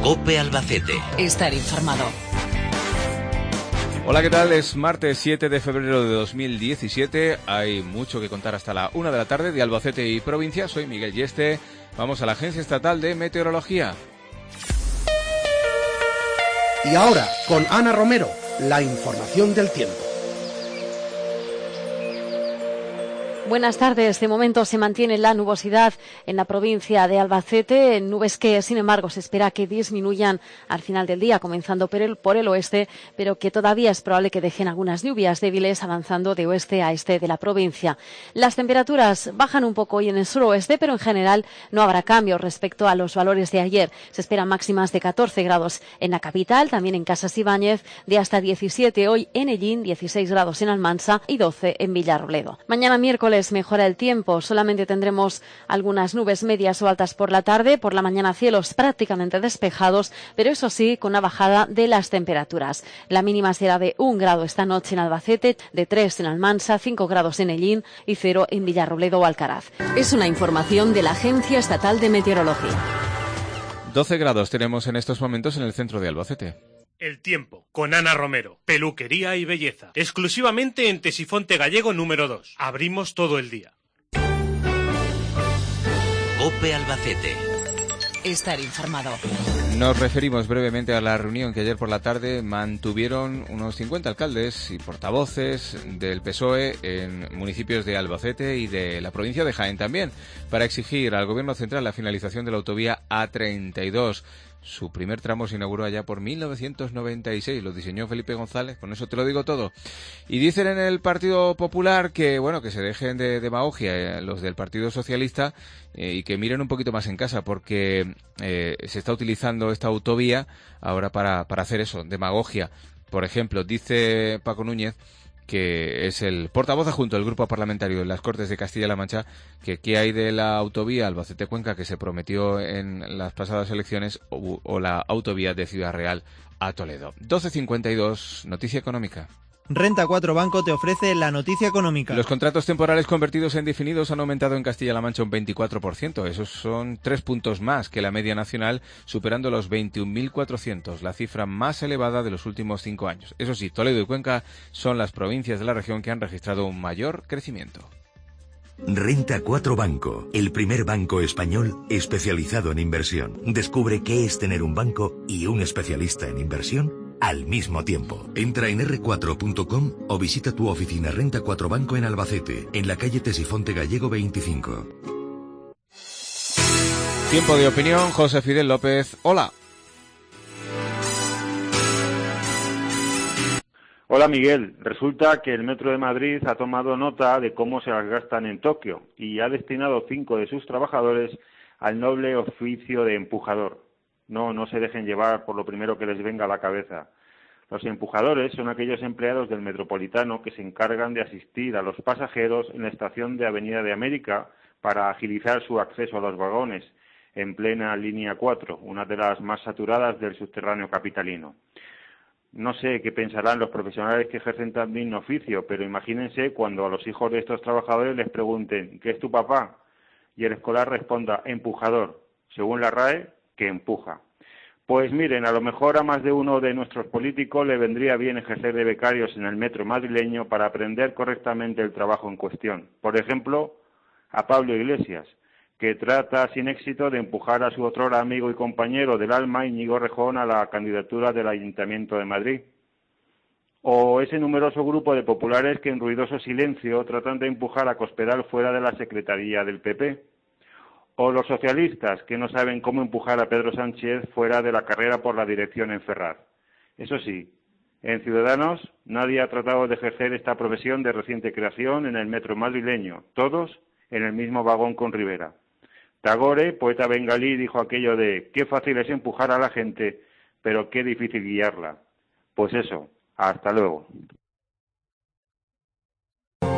COPE Albacete. Estar informado. Hola, ¿qué tal? Es martes 7 de febrero de 2017. Hay mucho que contar hasta la 1 de la tarde de Albacete y provincia. Soy Miguel Yeste. Vamos a la Agencia Estatal de Meteorología. Y ahora, con Ana Romero, la información del tiempo. Buenas tardes. De momento se mantiene la nubosidad en la provincia de Albacete, nubes que, sin embargo, se espera que disminuyan al final del día, comenzando por el oeste, pero que todavía es probable que dejen algunas lluvias débiles avanzando de oeste a este de la provincia. Las temperaturas bajan un poco hoy en el suroeste, pero en general no habrá cambios respecto a los valores de ayer. Se esperan máximas de 14 grados en la capital, también en Casas Ibáñez, de hasta 17 hoy en Ellín, 16 grados en Almansa y 12 en Villarrobledo. Mañana miércoles mejora el tiempo, solamente tendremos algunas nubes medias o altas por la tarde, por la mañana cielos prácticamente despejados, pero eso sí, con una bajada de las temperaturas. La mínima será de 1 grado esta noche en Albacete, de 3 en Almansa, 5 grados en Ellín y 0 en Villarrobledo o Alcaraz. Es una información de la Agencia Estatal de Meteorología. 12 grados tenemos en estos momentos en el centro de Albacete. El tiempo, con Ana Romero, peluquería y belleza, exclusivamente en Tesifonte Gallego número 2. Abrimos todo el día. COPE Albacete. Estar informado. Nos referimos brevemente a la reunión que ayer por la tarde mantuvieron unos 50 alcaldes y portavoces del PSOE en municipios de Albacete y de la provincia de Jaén también, para exigir al Gobierno central la finalización de la autovía A32. Su primer tramo se inauguró allá por 1996, lo diseñó Felipe González, con eso te lo digo todo. Y dicen en el Partido Popular que, bueno, que se dejen de demagogia los del Partido Socialista y que miren un poquito más en casa, porque se está utilizando esta autovía ahora para hacer eso, demagogia. Por ejemplo, dice Paco Núñez, que es el portavoz adjunto del Grupo Parlamentario en las Cortes de Castilla-La Mancha, que qué hay de la autovía Albacete-Cuenca que se prometió en las pasadas elecciones o la autovía de Ciudad Real a Toledo. 12:52, noticia económica. Renta 4 Banco te ofrece la noticia económica. Los contratos temporales convertidos en definidos han aumentado en Castilla-La Mancha un 24%. Esos son 3 puntos más que la media nacional, superando los 21.400, la cifra más elevada de los últimos 5 años. Eso sí, Toledo y Cuenca son las provincias de la región que han registrado un mayor crecimiento. Renta 4 Banco, el primer banco español especializado en inversión. Descubre qué es tener un banco y un especialista en inversión al mismo tiempo. Entra en r4.com o visita tu oficina Renta 4 Banco en Albacete, en la calle Tesifonte Gallego 25. Tiempo de opinión, José Fidel López. Hola. Hola Miguel, resulta que el Metro de Madrid ha tomado nota de cómo se las gastan en Tokio y ha destinado 5 de sus trabajadores al noble oficio de empujador. No se dejen llevar por lo primero que les venga a la cabeza. Los empujadores son aquellos empleados del Metropolitano que se encargan de asistir a los pasajeros en la estación de Avenida de América para agilizar su acceso a los vagones, en plena línea 4, una de las más saturadas del subterráneo capitalino. No sé qué pensarán los profesionales que ejercen tan digno oficio, pero imagínense cuando a los hijos de estos trabajadores les pregunten ¿qué es tu papá? Y el escolar responda empujador, según la RAE, que empuja. Pues miren, a lo mejor a más de uno de nuestros políticos le vendría bien ejercer de becarios en el metro madrileño para aprender correctamente el trabajo en cuestión. Por ejemplo, a Pablo Iglesias, que trata sin éxito de empujar a su otrora amigo y compañero del alma, Íñigo Rejón, a la candidatura del Ayuntamiento de Madrid. O ese numeroso grupo de populares que en ruidoso silencio tratan de empujar a Cospedal fuera de la secretaría del PP. O los socialistas que no saben cómo empujar a Pedro Sánchez fuera de la carrera por la dirección en Ferraz. Eso sí, en Ciudadanos nadie ha tratado de ejercer esta profesión de reciente creación en el metro madrileño, todos en el mismo vagón con Rivera. Tagore, poeta bengalí, dijo aquello de «qué fácil es empujar a la gente, pero qué difícil guiarla». Pues eso, hasta luego.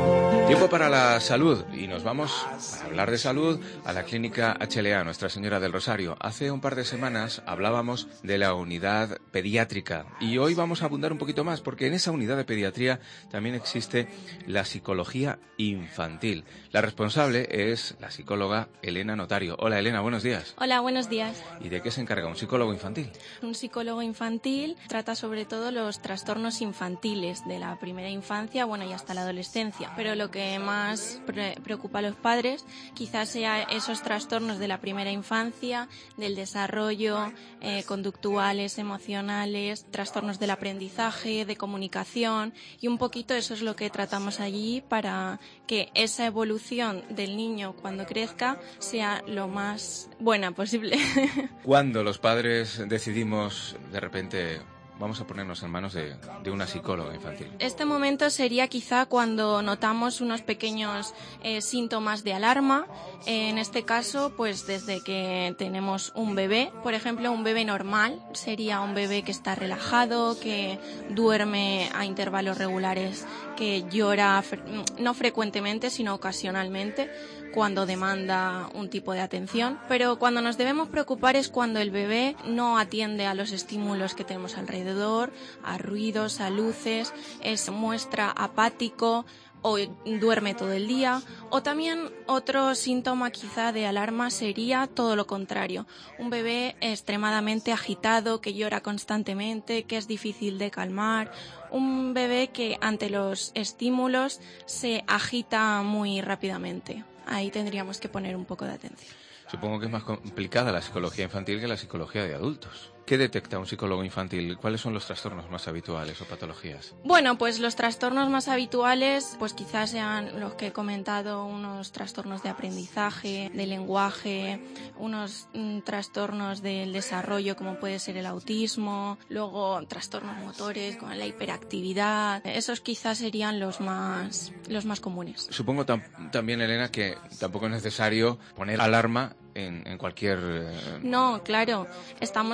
Tiempo para la salud y nos vamos a hablar de salud a la clínica HLA, Nuestra Señora del Rosario. Hace un par de semanas hablábamos de la unidad pediátrica y hoy vamos a abundar un poquito más porque en esa unidad de pediatría también existe la psicología infantil. La responsable es la psicóloga Elena Notario. Hola Elena, buenos días. Hola, buenos días. ¿Y de qué se encarga un psicólogo infantil? Un psicólogo infantil trata sobre todo los trastornos infantiles de la primera infancia, y hasta la adolescencia. Pero lo que más preocupa a los padres quizás sea esos trastornos de la primera infancia, del desarrollo, conductuales, emocionales, trastornos del aprendizaje, de comunicación, y un poquito eso es lo que tratamos allí para que esa evolución del niño cuando crezca sea lo más buena posible. Cuando los padres decidimos de repente vamos a ponernos en manos de una psicóloga infantil? Este momento sería quizá cuando notamos unos pequeños síntomas de alarma. En este caso, pues desde que tenemos un bebé, por ejemplo, un bebé normal sería un bebé que está relajado, que duerme a intervalos regulares, que llora no frecuentemente, sino ocasionalmente, cuando demanda un tipo de atención. Pero cuando nos debemos preocupar es cuando el bebé no atiende a los estímulos que tenemos alrededor, a ruidos, a luces, se muestra apático o duerme todo el día. O también otro síntoma quizá de alarma sería todo lo contrario. Un bebé extremadamente agitado, que llora constantemente, que es difícil de calmar. Un bebé que ante los estímulos se agita muy rápidamente. Ahí tendríamos que poner un poco de atención. Supongo que es más complicada la psicología infantil que la psicología de adultos. ¿Qué detecta un psicólogo infantil? ¿Cuáles son los trastornos más habituales o patologías? Bueno, pues los trastornos más habituales pues quizás sean los que he comentado, unos trastornos de aprendizaje, de lenguaje, unos trastornos del desarrollo como puede ser el autismo, luego trastornos motores como la hiperactividad. Esos quizás serían los más comunes. Supongo también, Elena, que tampoco es necesario poner alarma en cualquier no, claro, estamos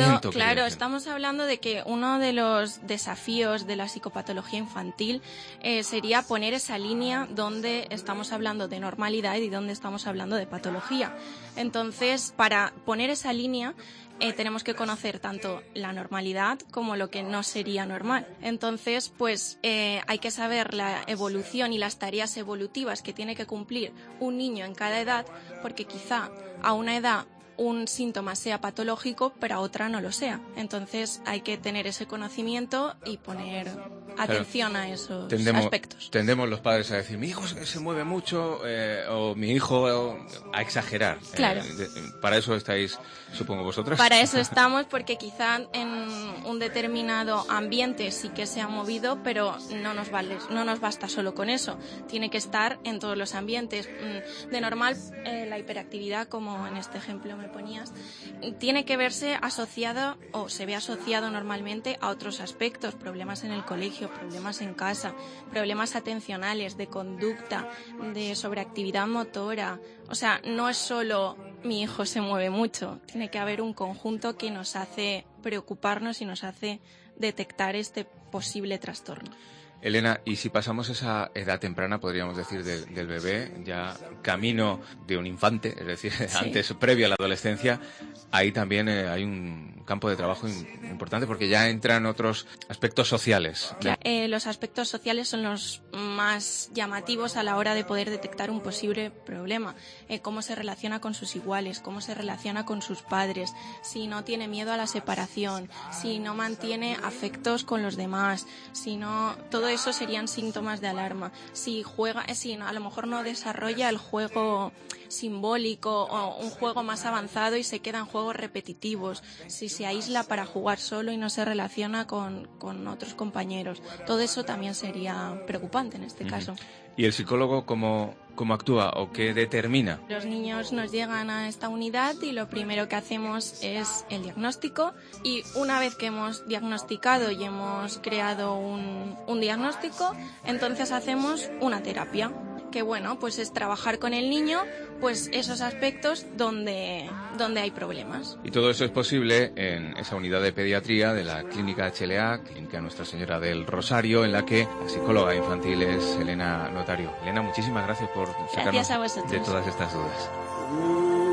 hablando de que uno de los desafíos de la psicopatología infantil sería poner esa línea donde estamos hablando de normalidad y donde estamos hablando de patología. Entonces, para poner esa línea tenemos que conocer tanto la normalidad como lo que no sería normal. Entonces, pues hay que saber la evolución y las tareas evolutivas que tiene que cumplir un niño en cada edad, porque quizá a una edad un síntoma sea patológico, pero a otra no lo sea. Entonces hay que tener ese conocimiento y poner atención a esos aspectos. Tendemos los padres a decir, mi hijo se mueve mucho, o mi hijo a exagerar. Claro. Para eso estáis, supongo, vosotras. Para eso estamos, porque quizá en un determinado ambiente sí que se ha movido, pero no nos basta solo con eso. Tiene que estar en todos los ambientes. De normal, la hiperactividad, como en este ejemplo me ponías, tiene que verse asociado o se ve asociado normalmente a otros aspectos, problemas en el colegio, problemas en casa, problemas atencionales, de conducta, de sobreactividad motora. O sea, no es solo mi hijo se mueve mucho, tiene que haber un conjunto que nos hace preocuparnos y nos hace detectar este posible trastorno. Elena, y si pasamos esa edad temprana, podríamos decir, del bebé, ya camino de un infante, es decir, sí, antes, previo a la adolescencia, ahí también hay un campo de trabajo importante porque ya entran otros aspectos sociales. Claro, los aspectos sociales son los más llamativos a la hora de poder detectar un posible problema. Cómo se relaciona con sus iguales, cómo se relaciona con sus padres, si no tiene miedo a la separación, si no mantiene afectos con los demás, si no... Todo eso serían síntomas de alarma. Si a lo mejor no desarrolla el juego simbólico o un juego más avanzado y se quedan juegos repetitivos, si se aísla para jugar solo y no se relaciona con otros compañeros, todo eso también sería preocupante en este caso. ¿Y el psicólogo cómo actúa o qué determina? Los niños nos llegan a esta unidad y lo primero que hacemos es el diagnóstico, y una vez que hemos diagnosticado y hemos creado un diagnóstico, entonces hacemos una terapia. que bueno, pues es trabajar con el niño, pues esos aspectos donde hay problemas. Y todo eso es posible en esa unidad de pediatría de la Clínica HLA, Clínica Nuestra Señora del Rosario, en la que la psicóloga infantil es Elena Notario. Elena, muchísimas gracias por sacarnos de todas estas dudas.